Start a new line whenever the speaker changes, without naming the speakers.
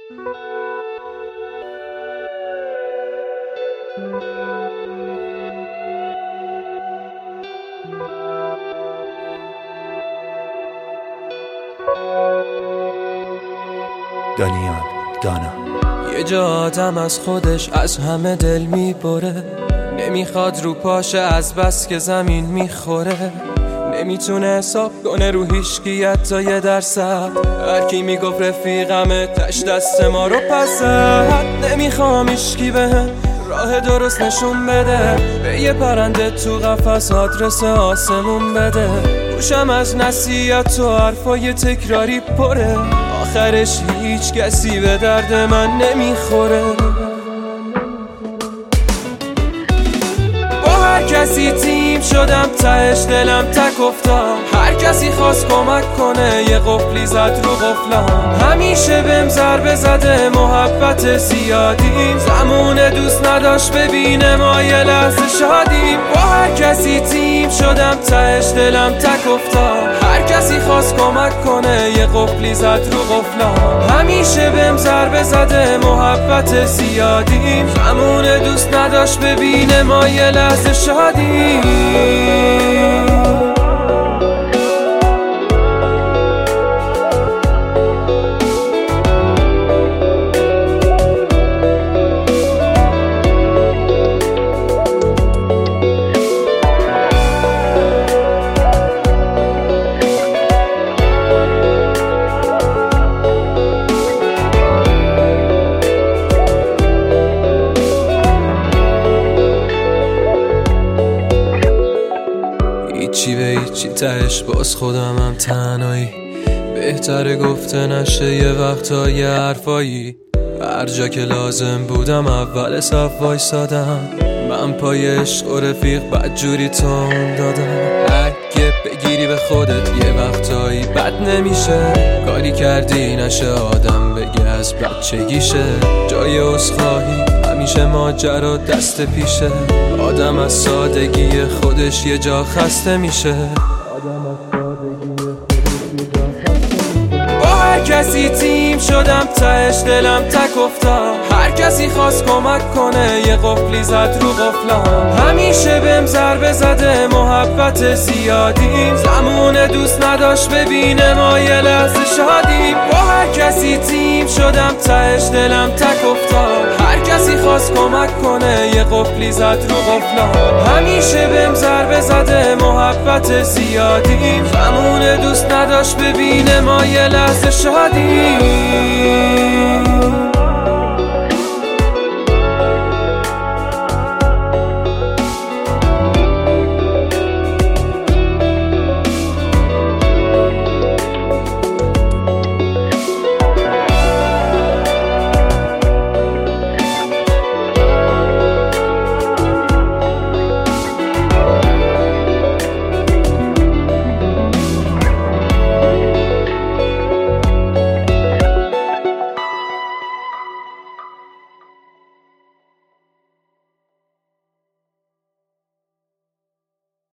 دانا
یه جا آدم از خودش از همه دل میبره، نمیخواد رو پاشه از بس که زمین میخوره، نمیتونه حساب کنه رو هیچکی حتی یه درصد. هرکی میگفت رفیقمه تش دست ما رو پسد، نمیخوام هیچکی بهم راه درست نشون بده، به یه پرنده تو قفس آدرس آسمون بده. گوشم از نصیحت و حرفای تکراری پره، آخرش هیچ کسی به درد من نمیخوره. با هر کسی تیم شدم تهش دلم تک افتاد، هر کسی خواست کمک کنه یه قفلی زد رو قفلم. همیشه بهم ضربه زده محبت زیادی، زمونه دوست نداشت ببینه ما یه لحظه شادیم. با هر کسی تیم شدم تهش دلم تک افتاد، هر کسی خواست کمک کنه یه قفلی زد رو قفلم. همیشه بهم ضربه زده محبت زیادی، زمونه دوست نداشت ببینه ما یه لحظه شادیم. هیچی به هیچی تهش باز خودمم تنهایی، بهتره گفته نشه یه وقتا یه حرفایی. هر جا که لازم بودم اول صف وایسادم، من پای عشق و رفیق بدجوری تون دادم. اگه بگیری به خودت یه وقتایی بد نمیشه، کاری کردی نشه آدم بگه از بچگیشه. جای عذرخواهی همیشه ماجرا دست پیشه، آدم از سادگی خودش یه جا خسته میشه. با هر کسی تیم شدم تهش دلم تک افتاد، هر کسی خواست کمک کنه یه قفلی زد رو قفلم. همیشه بهم ضربه زده محبت زیادی، زمونه دوست نداشت ببینه ما یه لحظه شادیم. با هر کسی تیم شدم تهش دلم تک افتاد، هر کسی خواست کمک کنه یه قفلی زد رو قفلم. همیشه بهم ضربه زده محبت زیادی، زمونه دوست نداشت ببینه ما یه لحظه شادیم.